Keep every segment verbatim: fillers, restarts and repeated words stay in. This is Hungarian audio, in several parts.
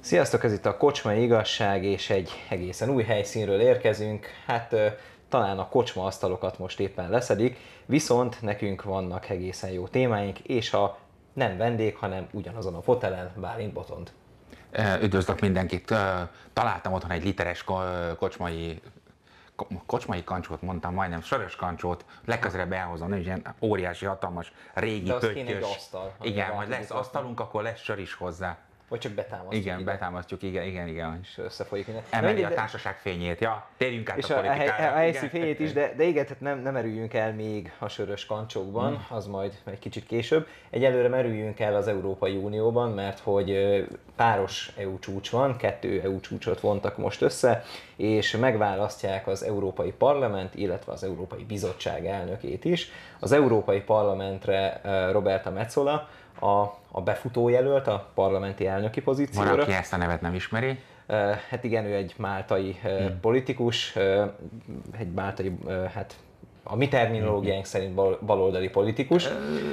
Sziasztok, ez itt a Kocsmai Igazság, és egy egészen új helyszínről érkezünk. Hát talán a kocsma asztalokat most éppen leszedik, viszont nekünk vannak egészen jó témáink, és a nem vendég, hanem ugyanazon a fotelen Bálint Botond. Üdvözlök mindenkit! Találtam otthon egy literes kocsmai, kocsmai kancsót, mondtam majdnem, sörös kancsót, legközelebb elhozom, nem is ilyen óriási, hatalmas, régi, pöttyös. Asztal, igen, majd lesz asztalunk, akkor lesz sör is hozzá. Vagy csak betámasztjuk. Igen, ide. betámasztjuk, igen, igen, igen. És összefolyik minden. Emeli a társaság fényét, ja, térjünk át és a politikára. És a, a helyszín fényét is, de, de igen, tehát nem, nem merüljünk el még a sörös kancsókban, hmm. az majd egy kicsit később. Egyelőre merüljünk el az Európai Unióban, mert hogy páros é u csúcs van, kettő é u csúcsot vontak most össze, és megválasztják az Európai Parlament, illetve az Európai Bizottság elnökét is. Az Európai Parlamentre Roberta Metsola, A, a befutó jelölt a parlamenti elnöki pozícióra. Van, aki ezt a nevet nem ismeri? Uh, hát igen, ő egy máltai uh, hmm. politikus, uh, egy máltai, uh, hát a mi terminológiánk hmm. szerint bal, baloldali politikus, uh,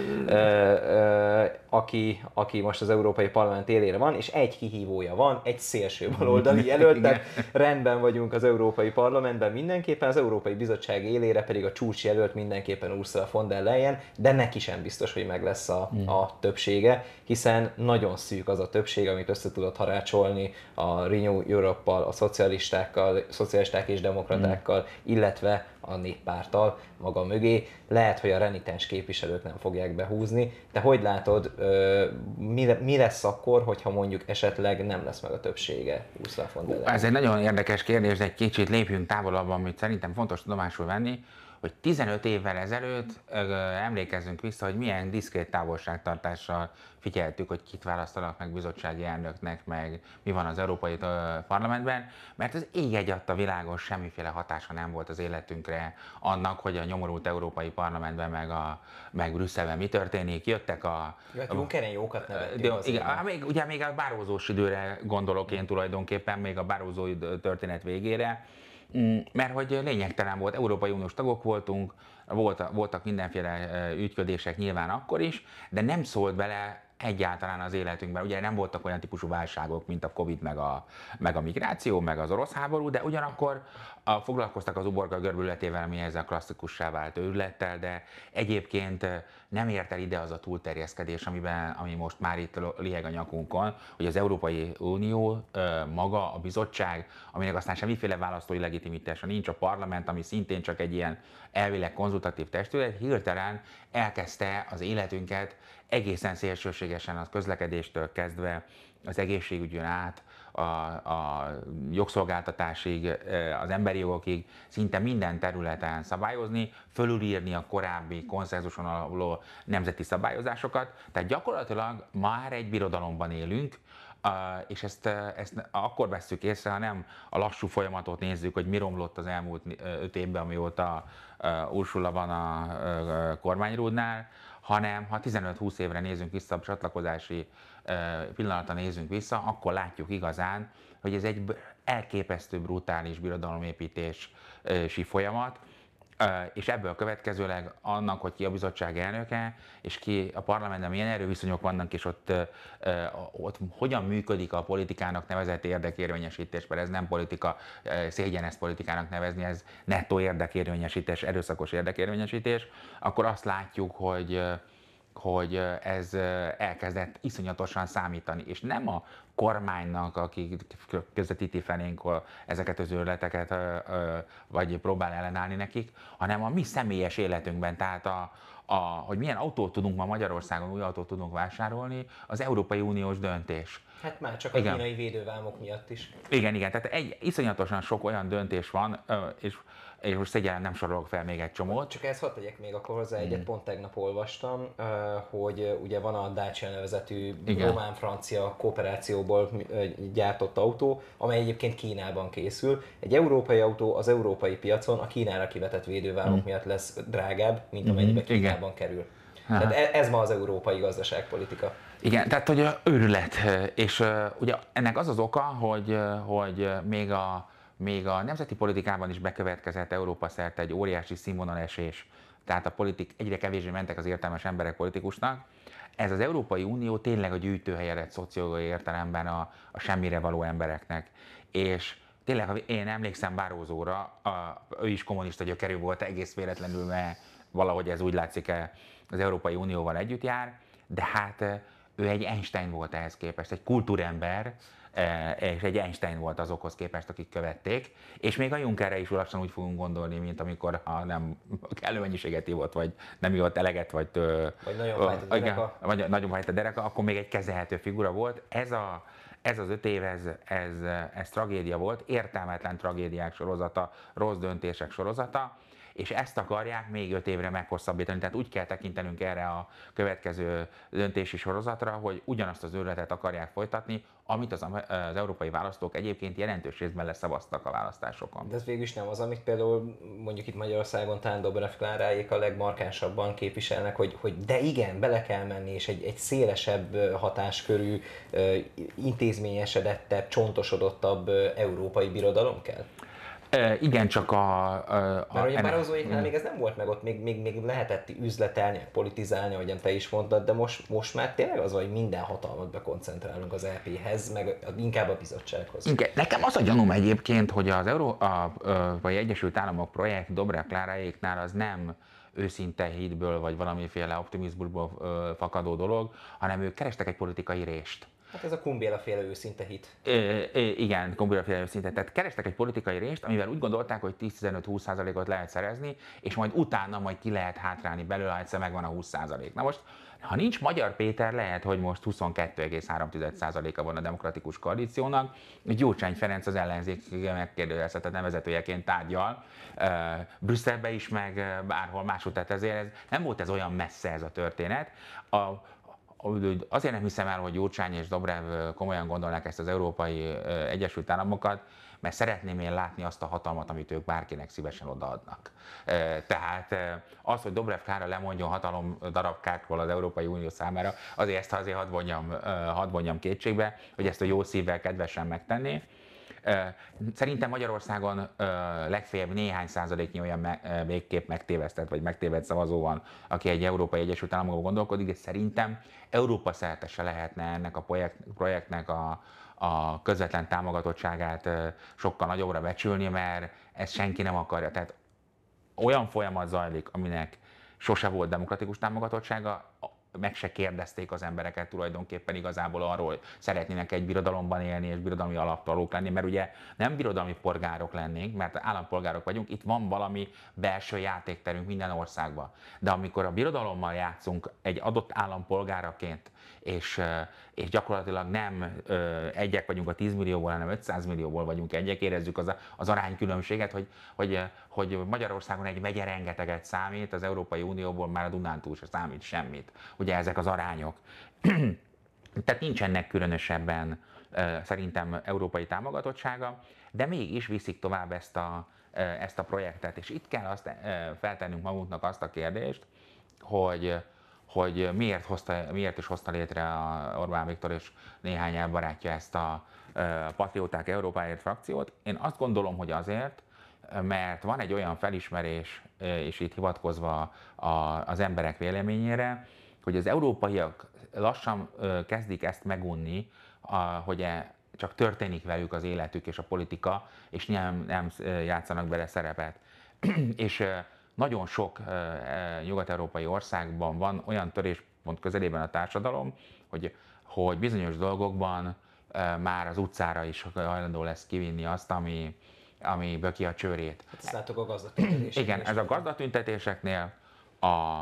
uh, aki, aki most az Európai Parlament élére van, és egy kihívója van, egy szélső baloldali jelölt, tehát rendben vagyunk az Európai Parlamentben mindenképpen, az Európai Bizottság élére pedig a csúcs jelölt mindenképpen Ursula von der Leyen, de neki sem biztos, hogy meg lesz a, hmm. a többsége, hiszen nagyon szűk az a többség, amit össze tudott harácsolni a Renew Europe-pal, a szocialistákkal, szocialisták és demokratákkal, hmm. illetve a néppárttal maga mögé. Lehet, hogy a renitens képviselők nem fogják behúzni, de hogy látod, mi lesz akkor, hogyha mondjuk esetleg nem lesz meg a többsége Ursula von der Leyen? Ez egy nagyon érdekes kérdés, de egy kicsit lépjünk távolabb, amit szerintem fontos tudomásul venni, hogy tizenöt évvel ezelőtt emlékezzünk vissza, hogy milyen diszkrét távolságtartással figyeltük, hogy kit választanak meg bizottsági elnöknek, meg mi van az Európai Parlamentben, mert az ég egyatta világos, semmiféle hatása nem volt az életünkre annak, hogy a nyomorult Európai Parlamentben, meg, a, meg Brüsszelben mi történik. Jöttek a... Junckeren jókat nevettünk. Igen, még, ugye még a Barroso-s időre gondolok én tulajdonképpen, még a Barroso történet végére, mert hogy lényegtelen volt, Európai Uniós tagok voltunk, voltak, voltak mindenféle ügyködések nyilván akkor is, de nem szólt bele egyáltalán az életünkben. Ugye nem voltak olyan típusú válságok, mint a Covid, meg a, meg a migráció, meg az orosz háború, de ugyanakkor a, foglalkoztak az uborka görbületével, ami ezzel klasszikussá vált őrülettel, de egyébként nem ért el ide az a túlterjeszkedés, amiben, ami most már itt lieg a nyakunkon, hogy az Európai Unió maga, a bizottság, aminek aztán semmiféle választói legitimitása nincs, a parlament, ami szintén csak egy ilyen elvileg konzultatív testület, hirtelen elkezdte az életünket egészen szélsőségesen a közlekedéstől kezdve az egészségügyön át, a, a jogszolgáltatásig, az emberi jogokig, szinte minden területen szabályozni, fölülírni a korábbi konszenzuson alapuló nemzeti szabályozásokat. Tehát gyakorlatilag már egy birodalomban élünk, és ezt, ezt akkor vesszük észre, ha nem a lassú folyamatot nézzük, hogy mi romlott az elmúlt öt évben, amióta Ursula van a kormányrúdnál, hanem ha tizenöt-húsz évre nézünk vissza, a csatlakozási pillanatra nézünk vissza, akkor látjuk igazán, hogy ez egy elképesztő brutális birodalomépítési folyamat, és ebből következőleg annak, hogy ki a bizottság elnöke, és ki a parlamentben milyen erőviszonyok vannak, és ott, ott hogyan működik a politikának nevezett érdekérvényesítés, mert ez nem politika, szégyen ezt politikának nevezni, ez nettó érdekérvényesítés, erőszakos érdekérvényesítés, akkor azt látjuk, hogy hogy ez elkezdett iszonyatosan számítani, és nem a kormánynak, aki közvetíti felénk ezeket az őrületeket, vagy próbál ellenállni nekik, hanem a mi személyes életünkben, tehát a, a, hogy milyen autót tudunk ma Magyarországon, új autót tudunk vásárolni, az Európai Uniós döntés. Hát már csak a kínai védővámok miatt is. Igen, igen, tehát egy iszonyatosan sok olyan döntés van, és és most szégyellem nem sorolok fel még egy csomót. Csak ezt hadd tegyek még akkor hozzá egyet, mm. pont tegnap olvastam, hogy ugye van a Dacia nevezetű román-francia kooperációból gyártott autó, amely egyébként Kínában készül. Egy európai autó az európai piacon a Kínára kivetett védővámok mm. miatt lesz drágább, mint amennyibe mm. Kínában Igen. kerül. Aha. Tehát ez ma az európai gazdaságpolitika. Igen, tehát hogy őrület, és ugye ennek az az oka, hogy, hogy még a Még a nemzeti politikában is bekövetkezett Európa szerte egy óriási színvonalesés tehát a politik, egyre kevésbé mentek az értelmes emberek politikusnak. Ez az Európai Unió tényleg a gyűjtőhelye lett szociológiai értelemben a, a semmire való embereknek. És tényleg, én emlékszem Barrosóra, a, ő is kommunista gyökerű volt egész véletlenül, mert valahogy ez úgy látszik az Európai Unióval együtt jár, de hát ő egy Einstein volt ehhez képest, egy kultúrember, és egy Einstein volt azokhoz képest, akik követték, és még a Junckerre is lassan úgy fogunk gondolni, mint amikor ha nem kellő mennyiséget ivott, vagy nem ivott eleget, vagy, vagy nagyon fájt a dereka. Vagy nagyon fájt a dereka, akkor még egy kezelhető figura volt. Ez, a, ez az öt év, ez, ez, ez tragédia volt, értelmetlen tragédiák sorozata, rossz döntések sorozata, és ezt akarják még öt évre meghosszabbítani. Tehát úgy kell tekintenünk erre a következő döntési sorozatra, hogy ugyanazt az őrületet akarják folytatni, amit az, az európai választók egyébként jelentős részben leszavaztak a választásokon. De ez végül is nem az, amit például mondjuk itt Magyarországon talán Dobrev Kláráék a legmarkánsabban képviselnek, hogy, hogy de igen, bele kell menni, és egy, egy szélesebb hatáskörű, intézményesedettebb, csontosodottabb európai birodalom kell? E, igen, csak a... a Mert ugye Barrosoéknál még ez nem volt meg, ott még, még, még lehetett üzletelni, politizálni, ahogyan te is mondtad, de most, most már tényleg az, hogy minden hatalmat bekoncentrálunk az é péhez, meg inkább a bizottsághoz. Igen, nekem az a gyanúm egyébként, hogy az Euró, a, a, vagy Egyesült Államok projekt Dobrev Kláráéknál az nem őszinte hitből, vagy valamiféle optimizmusból fakadó dolog, hanem ők kerestek egy politikai rést. Hát ez a Kumbéla-féle őszinte hit. É, igen, Kumbéla-féle őszinte. Tehát kerestek egy politikai rést, amivel úgy gondolták, hogy tíz-tizenöt-húsz százalékot lehet szerezni, és majd utána majd ki lehet hátrálni belőle, ha egyszer megvan a húsz százalék. Na most, ha nincs Magyar Péter, lehet, hogy most huszonkettő egész három százaléka van a demokratikus koalíciónak. Gyurcsány Ferenc az ellenzék megkérdőjelezhetetlen vezetőjeként tárgyal, Brüsszelbe is, meg bárhol máshol. Tehát ezért ez, nem volt ez olyan messze ez a történet. A, Azért nem hiszem el, hogy Gyurcsány és Dobrev komolyan gondolnák ezt az Európai Egyesült Államokat, mert szeretném én látni azt a hatalmat, amit ők bárkinek szívesen odaadnak. Tehát az, hogy Dobrev Klára lemondjon hatalom darabkákról az Európai Unió számára, azért ezt azért hadd vonjam, hadd vonjam kétségbe, hogy ezt a jó szívvel kedvesen megtenné. Szerintem Magyarországon legfeljebb néhány százaléknyi olyan végképp megtévesztett vagy megtévedt szavazó van, aki egy Európai Egyesült Államokban gondolkodik, de szerintem Európa szerte se lehetne ennek a projekt, projektnek a, a közvetlen támogatottságát sokkal nagyobbra becsülni, mert ezt senki nem akarja. Tehát olyan folyamat zajlik, aminek sose volt demokratikus támogatottsága, meg se kérdezték az embereket tulajdonképpen igazából arról, hogy szeretnének egy birodalomban élni és birodalmi alaptalók lenni, mert ugye nem birodalmi polgárok lennénk, mert állampolgárok vagyunk, itt van valami belső játékterünk minden országban. De amikor a birodalommal játszunk egy adott állampolgáraként, és, és gyakorlatilag nem egyek vagyunk a tíz millióból, hanem ötszáz millióból vagyunk egyek, érezzük az, az aránykülönbséget, hogy, hogy, hogy Magyarországon egy megye rengeteget számít, az Európai Unióból már a Dunántúl se számít semmit. Ugye ezek az arányok. Tehát nincsenek különösebben szerintem európai támogatottsága, de mégis viszik tovább ezt a, ezt a projektet. És itt kell azt feltennünk magunknak azt a kérdést, hogy, hogy miért, hozta, miért is hozta létre a Orbán Viktor és néhány elbarátja ezt a Patrióták Európáért frakciót. Én azt gondolom, hogy azért, mert van egy olyan felismerés, és itt hivatkozva az emberek véleményére, hogy az európaiak lassan kezdik ezt megunni, hogy csak történik velük az életük és a politika, és nem, nem játszanak bele szerepet. És nagyon sok nyugat-európai országban van olyan töréspont közelében a társadalom, hogy, hogy bizonyos dolgokban már az utcára is hajlandó lesz kivinni azt, ami, ami böki a csőrét. Hát ezt látok a gazdatüntetéseknél. Igen, ez a gazdatüntetéseknél, a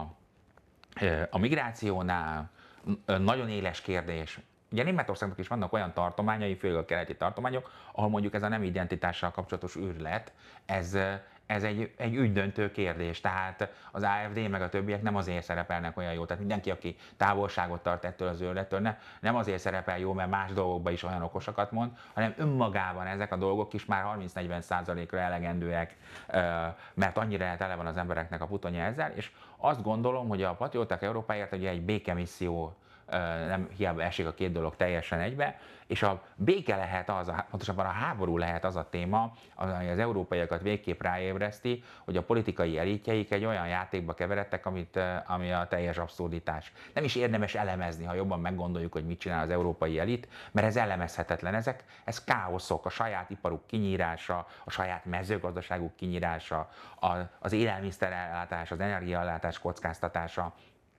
A migrációnál nagyon éles kérdés. Ugye Németországnak is vannak olyan tartományai, főleg a keleti tartományok, ahol mondjuk ez a nem identitással kapcsolatos űrlet, ez, ez egy, egy ügydöntő kérdés. Tehát az á ef dé meg a többiek nem azért szerepelnek olyan jó. Tehát mindenki, aki távolságot tart ettől az űrlettől, ne, nem azért szerepel jó, mert más dolgokban is olyan okosakat mond, hanem önmagában ezek a dolgok is már harminc-negyven százalékra elegendőek, mert annyira tele van az embereknek a putonya ezzel, és azt gondolom, hogy a Patrióták Európáért ugye egy békemisszió nem hiába esik a két dolog teljesen egybe, és a béke lehet az, pontosabban a háború lehet az a téma, ami az európaiakat végképp ráébreszti, hogy a politikai elitjeik egy olyan játékba keveredtek, amit, ami a teljes abszurditás. Nem is érdemes elemezni, ha jobban meggondoljuk, hogy mit csinál az európai elit, mert ez elemezhetetlen. Ezek, ez káoszok, a saját iparuk kinyírása, a saját mezőgazdaságuk kinyírása, az élelmiszerellátás, az energiaellátás kockáztatása,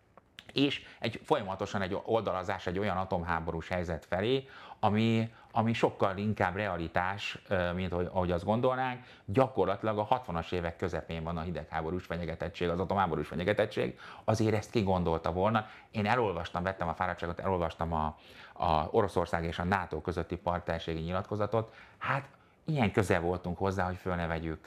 és egy folyamatosan egy oldalazás egy olyan atomháborús helyzet felé, ami, ami sokkal inkább realitás, mint ahogy azt gondolnánk. Gyakorlatilag a hatvanas évek közepén van a hidegháborús fenyegetettség, az atomháborús fenyegetettség, azért ezt ki gondolta volna. Én elolvastam, vettem a fáradtságot, elolvastam a, a Oroszország és a NATO közötti partnerségi nyilatkozatot. Hát ilyen közel voltunk hozzá, hogy föl ne vegyük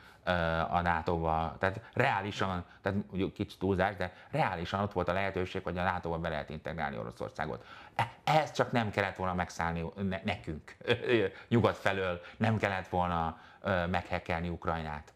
a nátóba, tehát reálisan, tehát kicsit túlzás, de reálisan ott volt a lehetőség, hogy a nátóba be lehet integrálni Oroszországot. Ehhez csak nem kellett volna megszállni nekünk, nyugat felől, nem kellett volna meghekkelni Ukrajnát.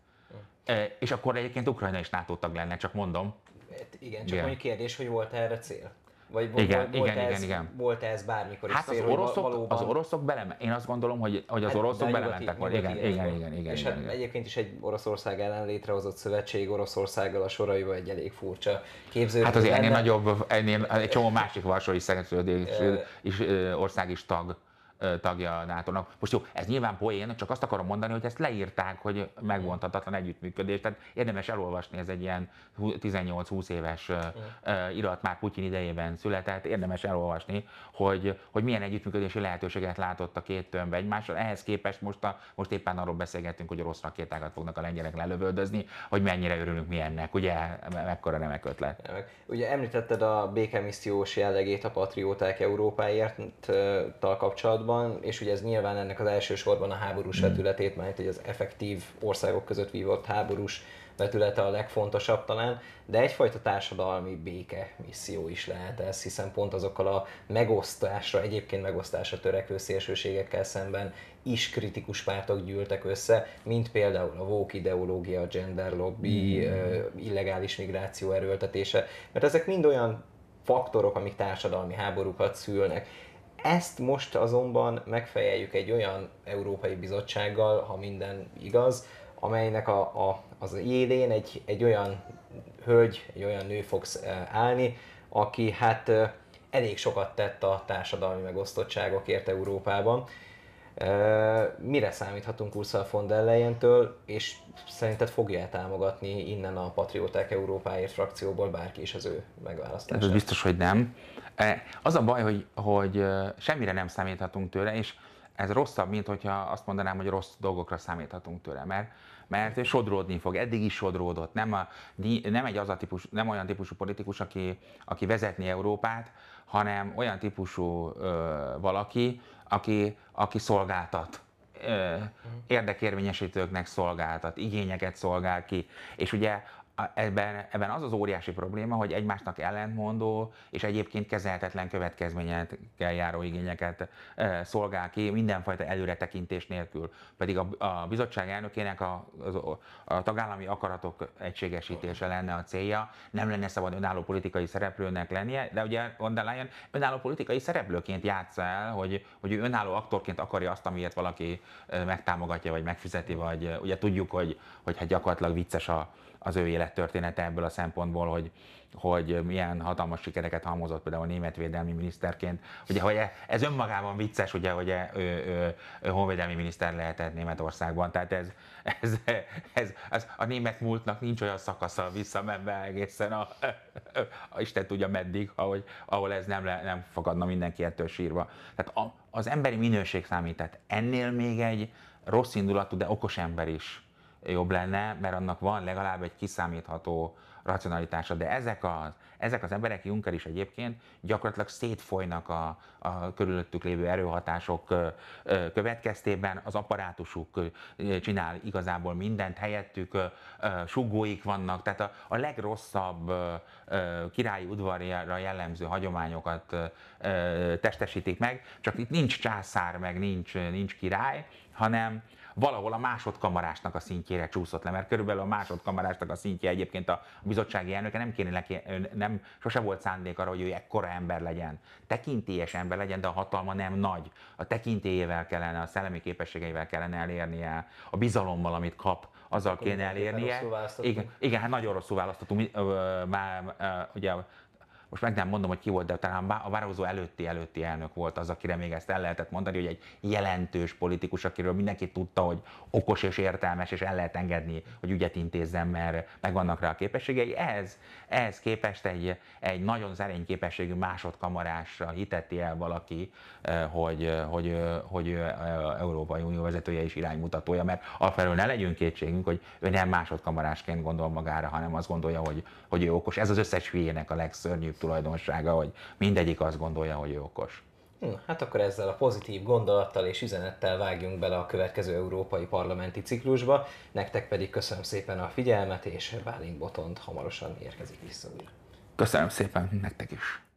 És akkor egyébként Ukrajna is NATO tag lenne, csak mondom. Igen, csak mondjuk kérdés, hogy volt erre cél? Vagy igen, volt, igen, ez, igen, igen. volt ez bármikor is hát cél, az oroszok, valóban... az oroszok belementek. Én azt gondolom, hogy, hogy az hát, oroszok belementek volna. Igen, igen, igen, igen, igen. És igen, hát igen. egyébként is egy Oroszország ellen létrehozott szövetség Oroszországgal a soraiba egy elég furcsa képződés. Hát azért ennél nagyobb, ennél egy csomó másik varsói szerződés is ország is tag. tagja a nátónak. Most jó, ez nyilván poén, csak azt akarom mondani, hogy ezt leírták, hogy megvonhatatlan együttműködés, tehát érdemes elolvasni, ez egy ilyen tizennyolc-húsz éves uh, irat, már Putyin idejében született, érdemes elolvasni, hogy, hogy milyen együttműködési lehetőséget látott a két tömb egymással. Ehhez képest most, a, most éppen arról beszélgettünk, hogy orosz rakétákat fognak a lengyelek lelövöldözni, hogy mennyire örülünk mi ennek, ugye, mekkora remek ötlet. Ugye említetted a békemissziós jellegét a patrióták Európáért kapcsolatban, és ugye ez nyilván ennek az elsősorban a háborús vetületét, mert hogy az effektív országok között vívott háborús vetülete a legfontosabb talán, de egyfajta társadalmi béke misszió is lehet ez, hiszen pont azokkal a megosztásra, egyébként megosztásra törekvő szélsőségekkel szemben is kritikus pártok gyűltek össze, mint például a woke ideológia, a gender lobby, mm. illegális migráció erőltetése, mert ezek mind olyan faktorok, amik társadalmi háborúkat szülnek. Ezt most azonban megfejeljük egy olyan Európai Bizottsággal, ha minden igaz, amelynek a, a, az élén egy, egy olyan hölgy, egy olyan nő fog állni, aki hát elég sokat tett a társadalmi megosztottságokért Európában. Mire számíthatunk Ursula von der Leyentől, és szerinted fogja támogatni innen a Patrióták Európáért frakcióból bárki is az ő megválasztását? Ez biztos, hogy nem. Az a baj, hogy, hogy semmire nem számíthatunk tőle, és ez rosszabb, mint hogyha azt mondanám, hogy rossz dolgokra számíthatunk tőle, mert, mert sodródni fog, eddig is sodródott. Nem, a, nem, egy az a típus, nem olyan típusú politikus, aki, aki vezetni Európát, hanem olyan típusú ö, valaki, aki, aki szolgáltat. Ö, érdekérvényesítőknek szolgáltat, igényeket szolgál ki. És ugye Ebben, ebben az az óriási probléma, hogy egymásnak ellentmondó és egyébként kezelhetetlen következményekkel járó igényeket e, szolgál ki mindenfajta előretekintés nélkül. Pedig a, a bizottság elnökének a, a, a tagállami akaratok egységesítése lenne a célja, nem lenne szabad önálló politikai szereplőnek lennie, de ugye von der Leyen önálló politikai szereplőként játsza el, hogy, hogy ő önálló aktorként akarja azt, amilyet valaki megtámogatja vagy megfizeti, vagy ugye tudjuk, hogy, hogy hát gyakorlatilag vicces a az ő élettörténete ebből a szempontból, hogy, hogy milyen hatalmas sikereket halmozott például német védelmi miniszterként. Ugye, hogy ez önmagában vicces, ugye, hogy ő, ő, ő honvédelmi miniszter lehetett Németországban, tehát ez, ez, ez, ez a német múltnak nincs olyan szakasza visszamenve egészen a, a, a Isten tudja meddig, ahogy, ahol ez nem, le, nem fogadna mindenki ettől sírva. Tehát a, az emberi minőség számít, tehát ennél még egy rossz indulatú, de okos ember is jobb lenne, mert annak van legalább egy kiszámítható racionalitása, de ezek az, ezek az emberek, Juncker is egyébként, gyakorlatilag szétfolynak a, a körülöttük lévő erőhatások következtében, az apparátusuk csinál igazából mindent, helyettük sugóik vannak, tehát a, a legrosszabb királyi udvarra jellemző hagyományokat testesítik meg, csak itt nincs császár, meg nincs, nincs király, hanem valahol a másodkamarásnak a szintjére csúszott le, mert körülbelül a másodkamarásnak a szintje egyébként a bizottsági elnöke nem kéne neki, nem, sose volt szándék arra, hogy ő ekkora ember legyen. Tekintélyes ember legyen, de a hatalma nem nagy. A tekintélyével kellene, a szellemi képességeivel kellene elérnie, a bizalommal, amit kap, azzal Akkor kéne elérnie. Igen, igen, hát nagyon rosszul választottunk. Már ugye most meg nem mondom, hogy ki volt, de talán a Barroso előtti előtti elnök volt az, akire még ezt el lehetett mondani, hogy egy jelentős politikus, akiről mindenki tudta, hogy okos és értelmes, és el lehet engedni, hogy ügyet intézzen, mert megvannak rá a képességei. Ehhez, ehhez képest egy, egy nagyon szerény képességű másodkamarásra hiteti el valaki, hogy, hogy, hogy Európai Unió vezetője és iránymutatója, mert alfelől ne legyünk kétségünk, hogy ő nem másodkamarásként gondol magára, hanem azt gondolja, hogy, hogy ő okos. Ez az összes hülyének a legszörnyűbb tulajdonsága, hogy mindegyik azt gondolja, hogy ő okos. Hm, hát akkor ezzel a pozitív gondolattal és üzenettel vágjunk bele a következő európai parlamenti ciklusba. Nektek pedig köszönöm szépen a figyelmet, és Bálint Botond hamarosan érkezik vissza újra. Köszönöm szépen nektek is.